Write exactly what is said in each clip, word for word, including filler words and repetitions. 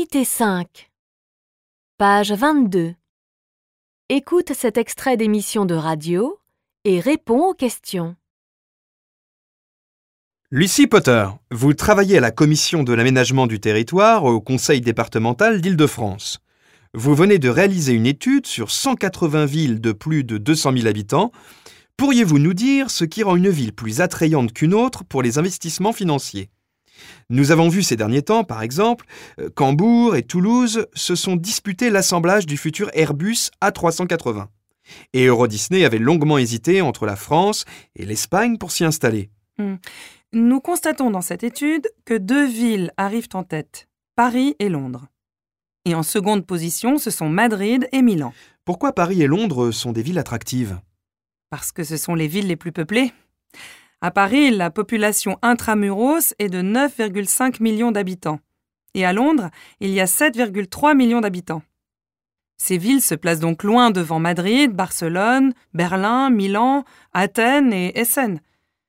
Activité cinq. Page vingt-deux. Écoute cet extrait d'émission de radio et réponds aux questions. Lucie Potter, vous travaillez à la commission de l'aménagement du territoire au conseil départemental d'Île-de-France. Vous venez de réaliser une étude sur cent quatre-vingts villes de plus de deux cent mille habitants. Pourriez-vous nous dire ce qui rend une ville plus attrayante qu'une autre pour les investissements financiers ? Nous avons vu ces derniers temps, par exemple, qu'Hambourg et Toulouse se sont disputés l'assemblage du futur Airbus A trois cent quatre-vingts. Et Euro Disney avait longuement hésité entre la France et l'Espagne pour s'y installer. Mmh. Nous constatons dans cette étude que deux villes arrivent en tête, Paris et Londres. Et en seconde position, ce sont Madrid et Milan. Pourquoi Paris et Londres sont des villes attractives ? Parce que ce sont les villes les plus peuplées. À Paris, la population intramuros est de neuf virgule cinq millions d'habitants. Et à Londres, il y a sept virgule trois millions d'habitants. Ces villes se placent donc loin devant Madrid, Barcelone, Berlin, Milan, Athènes et Essen.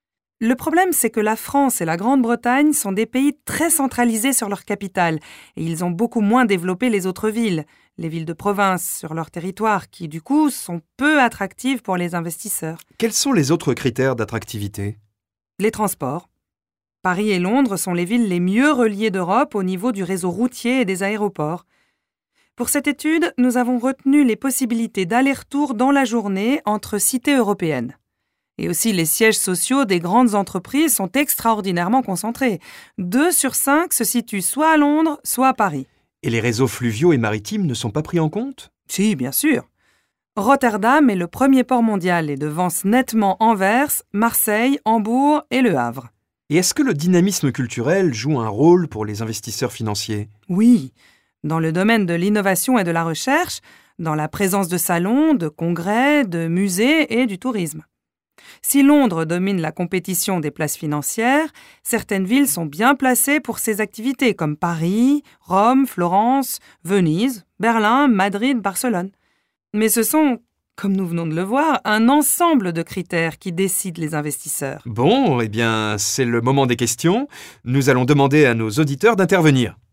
Le problème, c'est que la France et la Grande-Bretagne sont des pays très centralisés sur leur capitale et ils ont beaucoup moins développé les autres villes, les villes de province sur leur territoire, qui du coup sont peu attractives pour les investisseurs. Quels sont les autres critères d'attractivité ? Les transports. Paris et Londres sont les villes les mieux reliées d'Europe au niveau du réseau routier et des aéroports. Pour cette étude, nous avons retenu les possibilités d'aller-retour dans la journée entre cités européennes. Et aussi, les sièges sociaux des grandes entreprises sont extraordinairement concentrés. Deux sur cinq se situent soit à Londres, soit à Paris. Et les réseaux fluviaux et maritimes ne sont pas pris en compte ? Si, bien sûr. Rotterdam est le premier port mondial et devance nettement Anvers, Marseille, Hambourg et Le Havre. Et est-ce que le dynamisme culturel joue un rôle pour les investisseurs financiers ? Oui. Dans le domaine de l'innovation et de la recherche, dans la présence de salons, de congrès, de musées et du tourisme. Si Londres domine la compétition des places financières, certaines villes sont bien placées pour ces activités comme Paris, Rome, Florence, Venise, Berlin, Madrid, Barcelone. Mais ce sont, comme nous venons de le voir, un ensemble de critères qui décident les investisseurs. Bon, eh bien, c'est le moment des questions. Nous allons demander à nos auditeurs d'intervenir.